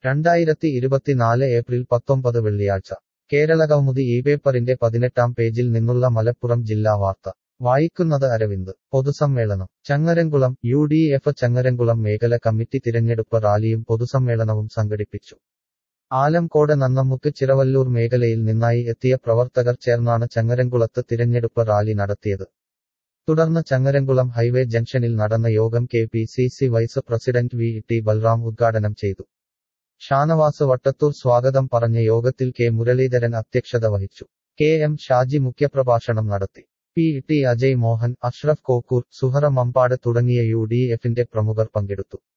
2024 April 19 വെള്ളിയാഴ്ച കേരളകൗമുദി ഈ പേപ്പറിന്റെ 18-ാം പേജിൽ നിന്നുള്ള മലപ്പുറം ജില്ലാ വാർത്ത വായിക്കുന്നത് അരവിന്ദ്. പൊതുസമ്മേളനം ചങ്ങരംകുളം UDF ചങ്ങരംകുളം മേഖല കമ്മിറ്റി തിരഞ്ഞെടുപ്പ് റാലിയും പൊതുസമ്മേളനവും സംഘടിപ്പിച്ചു. ആലംകോട് നന്നമുക്ക് ചിറവല്ലൂർ മേഖലയിൽ നിന്നായി എത്തിയ പ്രവർത്തകർ ചേർന്നാണ് ചങ്ങരംകുളത്ത് തിരഞ്ഞെടുപ്പ് റാലി നടത്തിയത്. തുടർന്ന് ചങ്ങരംകുളം ഹൈവേ ജംഗ്ഷനിൽ നടന്ന യോഗം KPCC vice president VT Balram ഉദ്ഘാടനം ചെയ്തു. ഷാനവാസ് വട്ടത്തൂർ സ്വാഗതം പറഞ്ഞ യോഗത്തിൽ K മുരളീധരൻ അധ്യക്ഷത വഹിച്ചു. KM ഷാജി മുഖ്യപ്രഭാഷണം നടത്തി. PT അജയ് മോഹൻ, അഷ്റഫ് കോക്കൂർ, സുഹറ മമ്പാട് തുടങ്ങിയ UDFന്റെ പ്രമുഖർ പങ്കെടുത്തു.